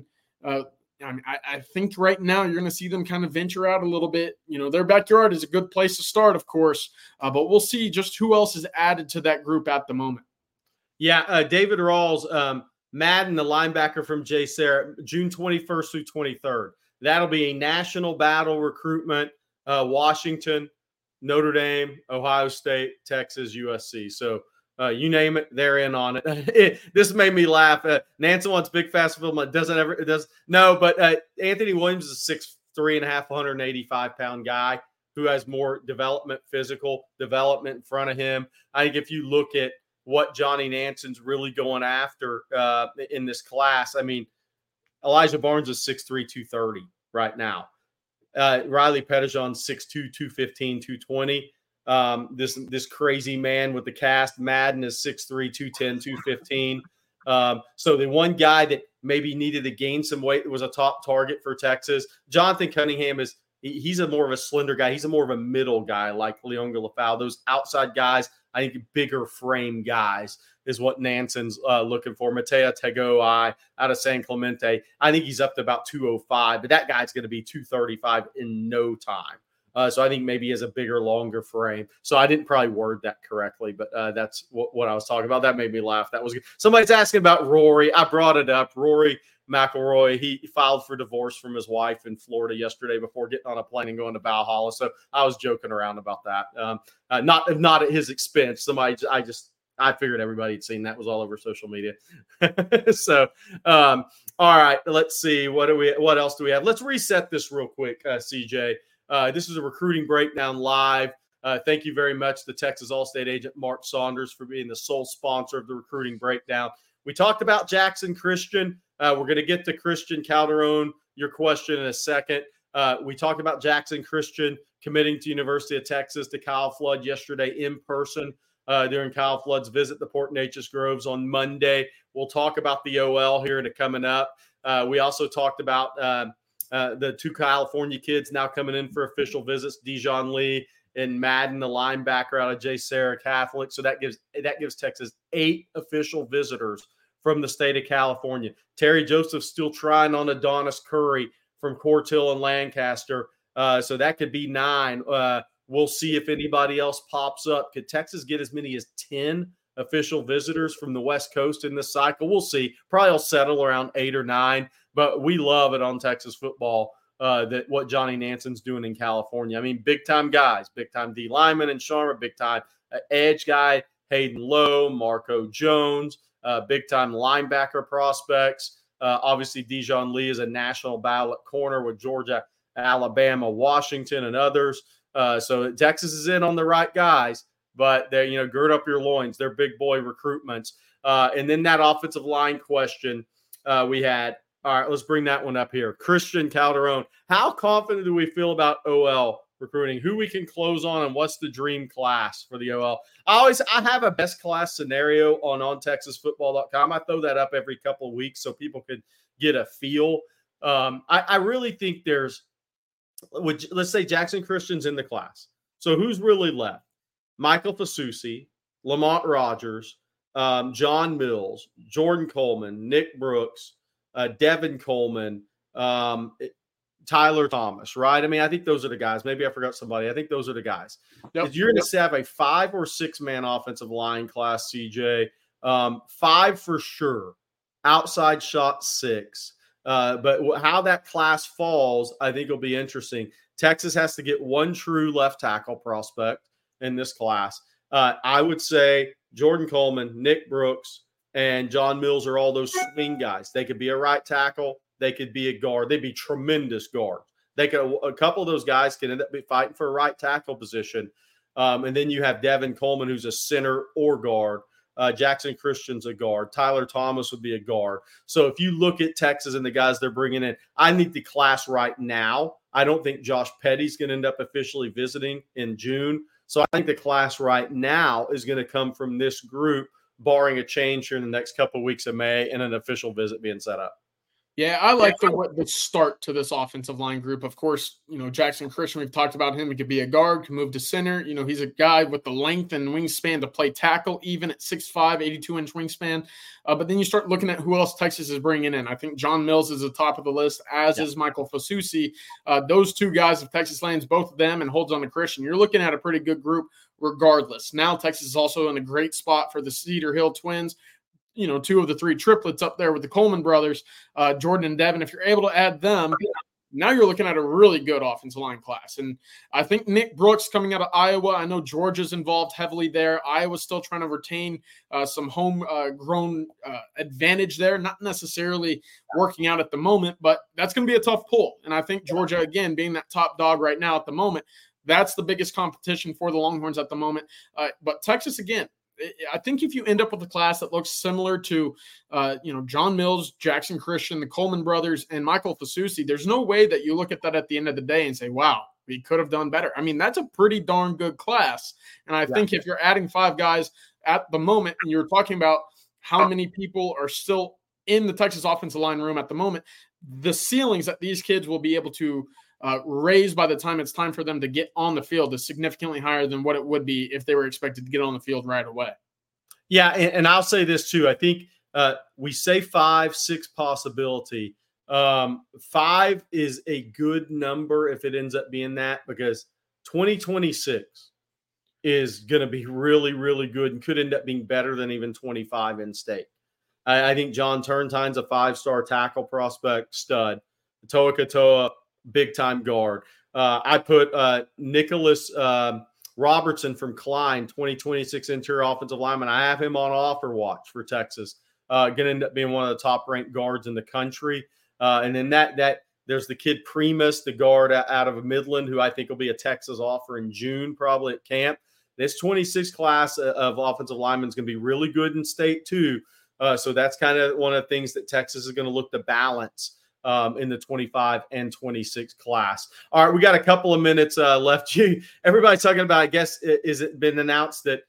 I think right now you're going to see them kind of venture out a little bit. You know, their backyard is a good place to start, of course, but we'll see just who else is added to that group at the moment. Yeah, David Rawls, Madden, the linebacker from JSerra, June 21st through 23rd. That'll be a national battle recruitment, Washington, Notre Dame, Ohio State, Texas, USC. So you name it, they're in on it. This made me laugh. Nancy wants big, fast film. It does. No, but Anthony Williams is a 6'3", 185-pound guy who has more physical development in front of him. I think if you look at what Johnny Nanson's really going after in this class, I mean, Elijah Barnes is 6'3", 230 right now. Riley Pettijohn's 6'2", 215, 220. This crazy man with the cast, Madden, is 6'3", 210, 215. So the one guy that maybe needed to gain some weight was a top target for Texas. Jonathan Cunningham he's more of a slender guy. He's more of a middle guy like Leonga Lafau. Those outside guys, I think bigger frame guys is what Nanson's looking for. Matea Tagoai out of San Clemente. I think he's up to about 205, but that guy's going to be 235 in no time. So I think maybe he has a bigger, longer frame. So I didn't probably word that correctly, but that's what I was talking about. That made me laugh. That was good. Somebody's asking about Rory. I brought it up. Rory McIlroy, he filed for divorce from his wife in Florida yesterday before getting on a plane and going to Valhalla. So I was joking around about that. Not at his expense. I figured everybody had seen that. Was all over social media. So, all right, let's see. What else do we have? Let's reset this real quick, CJ. This is a recruiting breakdown live. Thank you very much to Texas All-State agent Mark Saunders for being the sole sponsor of the recruiting breakdown. We talked about Jackson Christian. We're going to get to Christian Calderon, your question, in a second. We talked about Jackson Christian committing to University of Texas to Kyle Flood yesterday in person during Kyle Flood's visit to Port Neches Groves on Monday. We'll talk about the OL here and coming up. We also talked about the 2 California kids now coming in for official visits, Dijon Lee and Madden, the linebacker out of JSerra Catholic. So that gives Texas 8 official visitors from the state of California. Terry Joseph still trying on Adonis Curry from Corthill and Lancaster. So that could be 9. We'll see if anybody else pops up. Could Texas get as many as 10 official visitors from the West Coast in this cycle? We'll see. Probably will settle around 8 or 9. But we love it on Texas football, that what Johnny Nanson's doing in California. I mean, big-time guys, big-time D lineman and Sharma, big-time edge guy, Hayden Lowe, Marco Jones, big-time linebacker prospects. Obviously, Dijon Lee is a national ballot corner with Georgia, Alabama, Washington, and others. So Texas is in on the right guys, but they're, gird up your loins. They're big boy recruitments. And then that offensive line question we had. All right, let's bring that one up here. Christian Calderon. How confident do we feel about OL recruiting? Who we can close on, and what's the dream class for the OL? I have a best class scenario on OnTexasFootball.com. I throw that up every couple of weeks so people could get a feel. I really think there's let's say Jackson Christian's in the class. So who's really left? Michael Fasusi, Lamont Rogers, John Mills, Jordan Coleman, Nick Brooks, Devin Coleman, Tyler Thomas, right? I mean, I think those are the guys. Maybe I forgot somebody. I think those are the guys. Yep. You're going to have a 5 or 6 man offensive line class, CJ. 5 for sure. Outside shot 6. But how that class falls, I think will be interesting. Texas has to get one true left tackle prospect in this class. I would say Jordan Coleman, Nick Brooks, and John Mills are all those swing guys. They could be a right tackle. They could be a guard. They'd be tremendous guards. A couple of those guys could end up fighting for a right tackle position. And then you have Devin Coleman, who's a center or guard. Jackson Christian's a guard. Tyler Thomas would be a guard. So if you look at Texas and the guys they're bringing in, I need the class right now. I don't think Josh Petty's going to end up officially visiting in June. So I think the class right now is going to come from this group, barring a change here in the next couple of weeks of May and an official visit being set up. Yeah, I like the start to this offensive line group. Of course, Jackson Christian, we've talked about him. He could be a guard, can move to center. He's a guy with the length and wingspan to play tackle, even at 6'5", 82-inch wingspan. But then you start looking at who else Texas is bringing in. I think John Mills is the top of the list, as is Michael Fasusi. Those two guys, if Texas lands both of them and holds on to Christian, you're looking at a pretty good group regardless. Now Texas is also in a great spot for the Cedar Hill twins. 2 of the 3 triplets up there with the Coleman brothers, Jordan and Devin. If you're able to add them, now you're looking at a really good offensive line class. And I think Nick Brooks coming out of Iowa, I know Georgia's involved heavily there. Iowa's still trying to retain some homegrown advantage there, not necessarily working out at the moment, but that's going to be a tough pull. And I think Georgia, again, being that top dog right now at the moment, that's the biggest competition for the Longhorns at the moment. But Texas, again, I think if you end up with a class that looks similar to, John Mills, Jackson Christian, the Coleman brothers, and Michael Fasusi, there's no way that you look at that at the end of the day and say, wow, we could have done better. I mean, that's a pretty darn good class. And I think if you're adding 5 guys at the moment, and you're talking about how many people are still in the Texas offensive line room at the moment, the ceilings that these kids will be able to raised by the time it's time for them to get on the field is significantly higher than what it would be if they were expected to get on the field right away. Yeah, and I'll say this too. I think we say 5, 6 possibility. 5 is a good number if it ends up being that, because 2026 is going to be really, really good and could end up being better than even 25 in state. I think John Turntine's a 5-star tackle prospect, stud. Toa Katoa, big-time guard. I put Nicholas Robertson from Klein, 2026 interior offensive lineman. I have him on offer watch for Texas. Going to end up being one of the top-ranked guards in the country. And then that there's the kid Primus, the guard out of Midland, who I think will be a Texas offer in June, probably at camp. This 26 class of offensive linemen is going to be really good in state too. So that's kind of one of the things that Texas is going to look to balance in the 25 and 26 class. All right, we got a couple of minutes left. Everybody's talking about, I guess, is it been announced that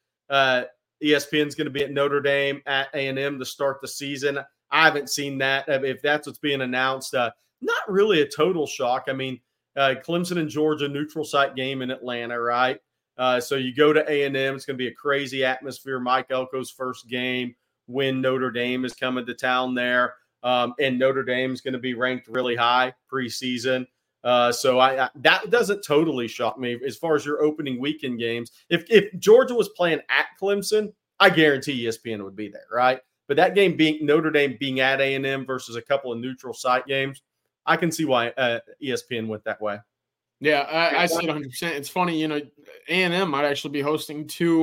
ESPN is going to be at Notre Dame at A&M to start the season? I haven't seen that. If that's what's being announced, not really a total shock. I mean, Clemson and Georgia, neutral site game in Atlanta, right? So you go to A&M. It's going to be a crazy atmosphere. Mike Elko's first game when Notre Dame is coming to town there. And Notre Dame is going to be ranked really high preseason. So that doesn't totally shock me as far as your opening weekend games. If Georgia was playing at Clemson, I guarantee ESPN would be there, right? But that game being Notre Dame being at A&M versus a couple of neutral site games, I can see why ESPN went that way. Yeah, I see it 100%. It's funny, A&M might actually be hosting 2,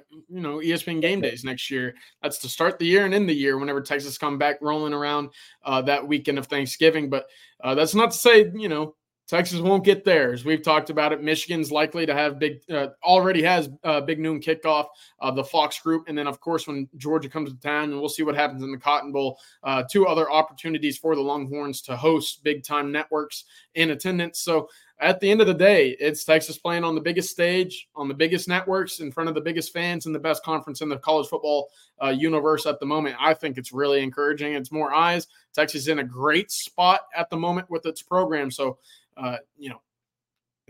ESPN game days next year. That's to start the year and end the year whenever Texas come back rolling around that weekend of Thanksgiving. But that's not to say, Texas won't get theirs. We've talked about it. Michigan's likely to have already has big noon kickoff, the Fox group. And then, of course, when Georgia comes to town, and we'll see what happens in the Cotton Bowl, 2 other opportunities for the Longhorns to host big-time networks in attendance. So at the end of the day, it's Texas playing on the biggest stage, on the biggest networks, in front of the biggest fans, and the best conference in the college football universe at the moment. I think it's really encouraging. It's more eyes. Texas is in a great spot at the moment with its program. So,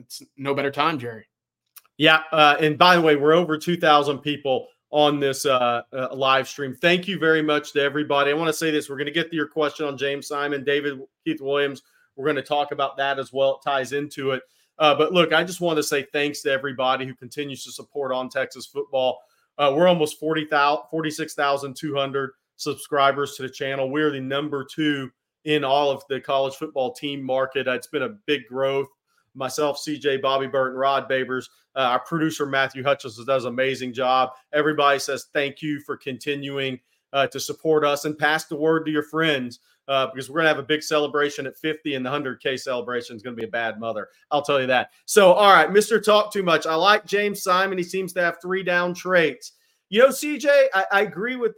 it's no better time, Jerry. Yeah. And by the way, we're over 2,000 people on this live stream. Thank you very much to everybody. I want to say this. We're going to get to your question on James Simon, David Keith Williams. We're going to talk about that as well. It ties into it. But look, I just want to say thanks to everybody who continues to support On Texas Football. We're almost 46,200 subscribers to the channel. We're the number 2 in all of the college football team market. It's been a big growth. Myself, CJ, Bobby Burton, Rod Babers, our producer, Matthew Hutchins, does an amazing job. Everybody says thank you for continuing to support us, and pass the word to your friends because we're going to have a big celebration at 50, and the 100K celebration is going to be a bad mother. I'll tell you that. So, all right, Mr. Talk Too Much. I like James Simon. He seems to have 3 down traits. You know, CJ, I agree with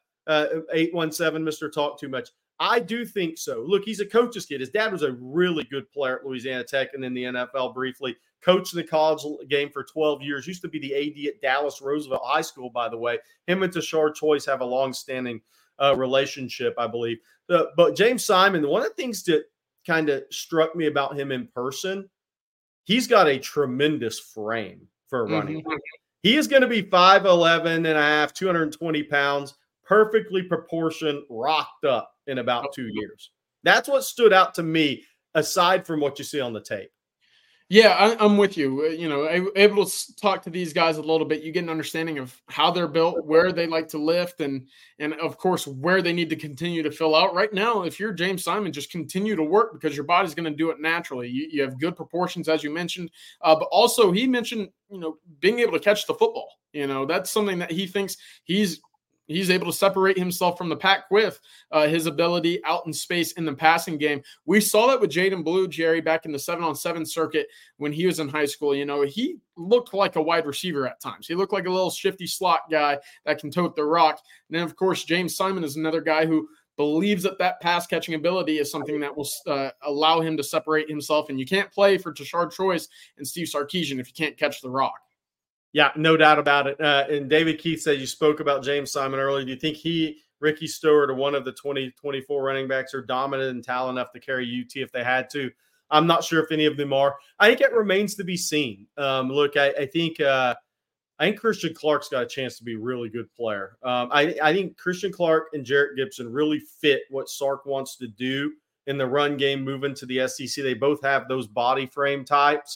817, Mr. Talk Too Much. I do think so. Look, he's a coach's kid. His dad was a really good player at Louisiana Tech and in the NFL briefly. Coached in the college game for 12 years. Used to be the AD at Dallas Roosevelt High School, by the way. Him and Tashard Choice have a long-standing relationship, I believe. But James Simon, one of the things that kind of struck me about him in person, he's got a tremendous frame for a running back. He is going to be 5'11 and a half, 220 pounds, perfectly proportioned, rocked up in about 2 years. That's what stood out to me, aside from what you see on the tape. Yeah, I'm with you. You know, able to talk to these guys a little bit, you get an understanding of how they're built, where they like to lift, and of course, where they need to continue to fill out. Right now, if you're James Simon, just continue to work because your body's going to do it naturally. You have good proportions, as you mentioned, but also he mentioned, you know, being able to catch the football. You know, that's something that he thinks he's able to separate himself from the pack with his ability out in space in the passing game. We saw that with Jaden Blue, Jerry, back in the 7-on-7 circuit when he was in high school. You know, he looked like a wide receiver at times. He looked like a little shifty slot guy that can tote the rock. And then, of course, James Simon is another guy who believes that pass catching ability is something that will allow him to separate himself. And you can't play for Tashard Choice and Steve Sarkisian if you can't catch the rock. Yeah, no doubt about it. And David Keith said you spoke about James Simon earlier. Do you think Ricky Stewart, or one of the 2024 running backs, are dominant and talented enough to carry UT if they had to? I'm not sure if any of them are. I think it remains to be seen. Look, I think Christian Clark's got a chance to be a really good player. I think Christian Clark and Jarrett Gibson really fit what Sark wants to do in the run game, moving to the SEC. They both have those body frame types.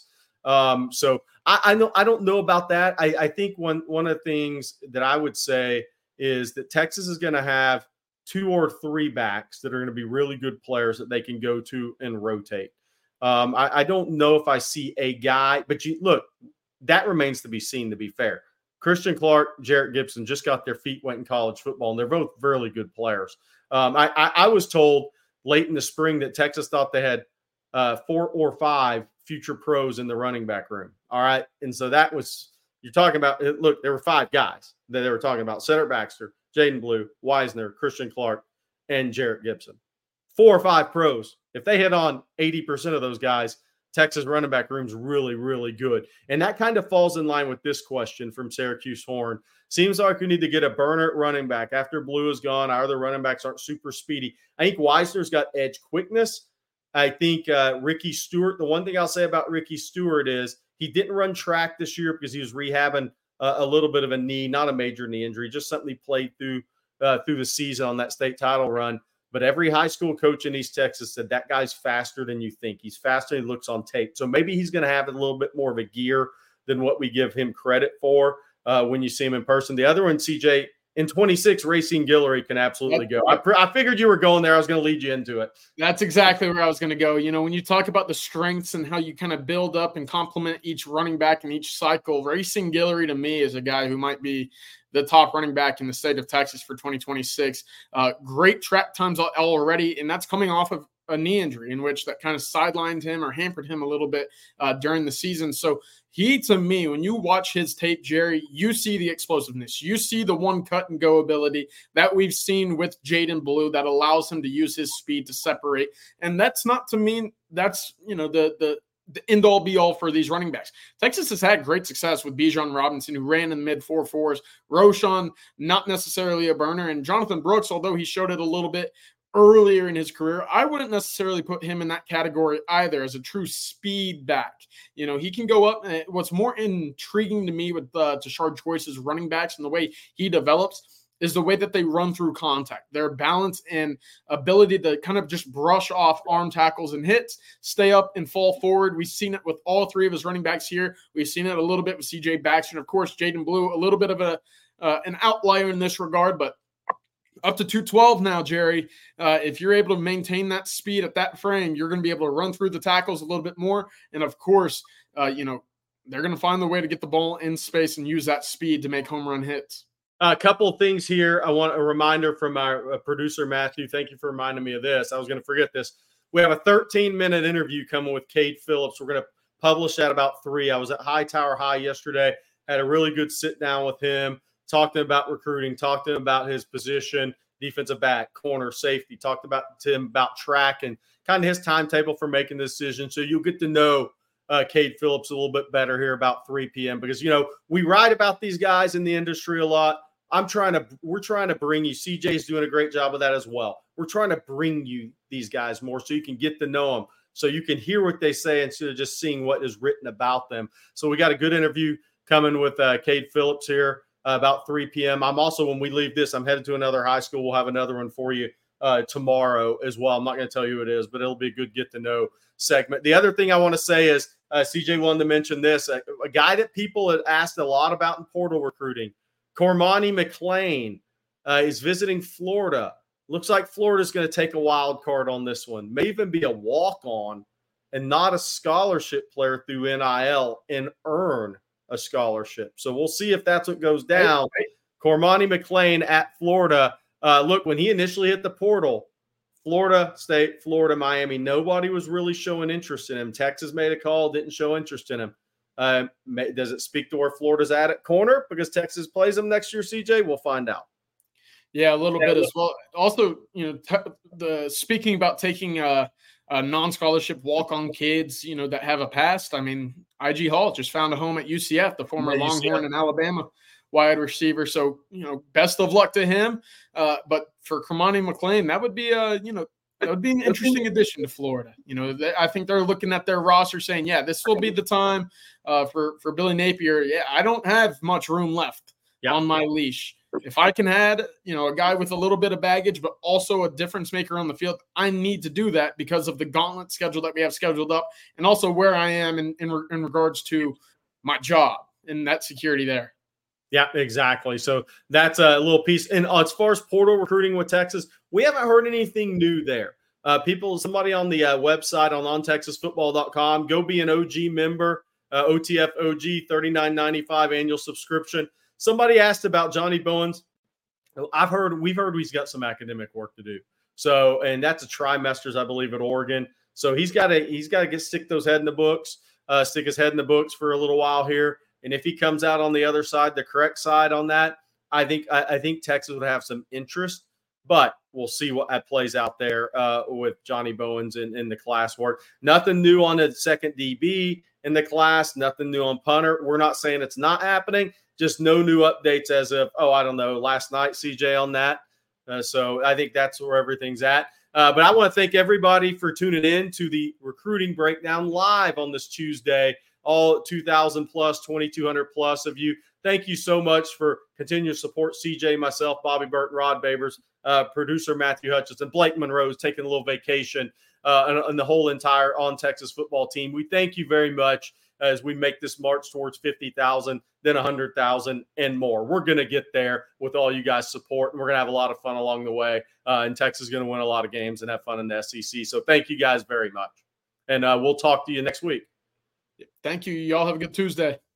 So I don't know about that. I think one of the things that I would say is that Texas is going to have 2 or 3 backs that are going to be really good players that they can go to and rotate. I don't know if I see a guy, but look, that remains to be seen, to be fair. Christian Clark, Jarrett Gibson just got their feet wet in college football, and they're both really good players. I was told late in the spring that Texas thought they had 4 or 5 future pros in the running back room. All right. And so that was, you're talking about, look, there were 5 guys that they were talking about: Cedric Baxter, Jaden Blue, Wisner, Christian Clark, and Jarrett Gibson. 4 or 5 pros. If they hit on 80% of those guys, Texas running back room's really, really good. And that kind of falls in line with this question from Syracuse Horn. Seems like we need to get a burner at running back. After Blue is gone, our other running backs aren't super speedy. I think Wisner's got edge quickness. I think Ricky Stewart, the one thing I'll say about Ricky Stewart is he didn't run track this year because he was rehabbing a little bit of a knee, not a major knee injury, just something he played through the season on that state title run. But every high school coach in East Texas said that guy's faster than you think. He's faster than he looks on tape. So maybe he's going to have a little bit more of a gear than what we give him credit for when you see him in person. The other one, CJ, in 26, Racine Guillory can absolutely go. I figured you were going there. I was going to lead you into it. That's exactly where I was going to go. You know, when you talk about the strengths and how you kind of build up and complement each running back in each cycle, Racine Guillory to me is a guy who might be the top running back in the state of Texas for 2026. Great track times already, and that's coming off of a knee injury in which that kind of sidelined him or hampered him a little bit during the season. So he, to me, when you watch his tape, Jerry, you see the explosiveness. You see the one cut and go ability that we've seen with Jaden Blue that allows him to use his speed to separate. And that's not to mean that's, you know, the end-all be-all for these running backs. Texas has had great success with Bijan Robinson, who ran in the mid-4.4s. Roschon, not necessarily a burner. And Jonathan Brooks, although he showed it a little bit earlier in his career, I wouldn't necessarily put him in that category either as a true speed back. He can go up. And what's more intriguing to me with Tashard Choice's running backs and the way he develops is the way that they run through contact. Their balance and ability to kind of just brush off arm tackles and hits, stay up and fall forward. We've seen it with all three of his running backs here. We've seen it a little bit with C.J. Baxter. And, of course, Jaden Blue, a little bit of an outlier in this regard, but up to 212 now, Jerry. If you're able to maintain that speed at that frame, you're going to be able to run through the tackles a little bit more. And, of course, they're going to find the way to get the ball in space and use that speed to make home run hits. A couple of things here. I want a reminder from our producer, Matthew. Thank you for reminding me of this. I was going to forget this. We have a 13-minute interview coming with Cade Phillips. We're going to publish at about 3. I was at Hightower High yesterday, had a really good sit-down with him, talked to him about recruiting, talked to him about his position, defensive back, corner, safety, talked to him about track and kind of his timetable for making the decision. So you'll get to know Cade Phillips a little bit better here about 3 p.m. because, we write about these guys in the industry a lot. We're trying to bring you, CJ's doing a great job of that as well. We're trying to bring you these guys more so you can get to know them, so you can hear what they say instead of just seeing what is written about them. So we got a good interview coming with Cade Phillips here about 3 p.m. I'm also, when we leave this, I'm headed to another high school. We'll have another one for you tomorrow as well. I'm not going to tell you who it is, but it'll be a good get to know segment. The other thing I want to say is CJ wanted to mention this, a guy that people had asked a lot about in portal recruiting. Cormani McClain is visiting Florida. Looks like Florida's going to take a wild card on this one. May even be a walk-on and not a scholarship player through NIL and earn a scholarship. So we'll see if that's what goes down. Cormani McClain at Florida. Look, when he initially hit the portal, Florida State, Florida, Miami, nobody was really showing interest in him. Texas made a call, didn't show interest in him. Does it speak to where Florida's at corner because Texas plays them next year, CJ? We'll find out. Yeah, a little bit as well. Also, speaking about taking a non-scholarship walk-on kids, that have a past. I mean, IG Hall just found a home at UCF, the former Longhorn in Alabama wide receiver. So, best of luck to him. But for Cormani McClain, that would be that would be an interesting addition to Florida. I think they're looking at their roster saying, yeah, this will be the time for Billy Napier. Yeah, I don't have much room left on my leash. If I can add, a guy with a little bit of baggage, but also a difference maker on the field, I need to do that because of the gauntlet schedule that we have scheduled up and also where I am in regards to my job and that security there. Yeah, exactly. So that's a little piece. And as far as portal recruiting with Texas, we haven't heard anything new there. Somebody on the website on ontexasfootball.com, go be an OG member, OTF OG, $39.95 annual subscription. Somebody asked about Johnny Bowens. We've heard he's got some academic work to do. So, and that's a trimesters, I believe, at Oregon. So he's got to stick his head in the books for a little while here. And if he comes out on the other side, the correct side on that, I think Texas would have some interest. But we'll see what that plays out there with Johnny Bowens in the class work. Nothing new on the second DB in the class. Nothing new on punter. We're not saying it's not happening. Just no new updates as of, last night, CJ, on that. So I think that's where everything's at. But I want to thank everybody for tuning in to the Recruiting Breakdown live on this Tuesday. All 2,000 plus, 2,200 plus of you. Thank you so much for continuing to support CJ, myself, Bobby Burton, Rod Babers, producer Matthew Hutchinson, Blake Monroe's taking a little vacation, and the whole entire On Texas football team. We thank you very much as we make this march towards 50,000, then 100,000 and more. We're going to get there with all you guys' support, and we're going to have a lot of fun along the way. And Texas is going to win a lot of games and have fun in the SEC. So thank you guys very much. And we'll talk to you next week. Thank you. Y'all have a good Tuesday.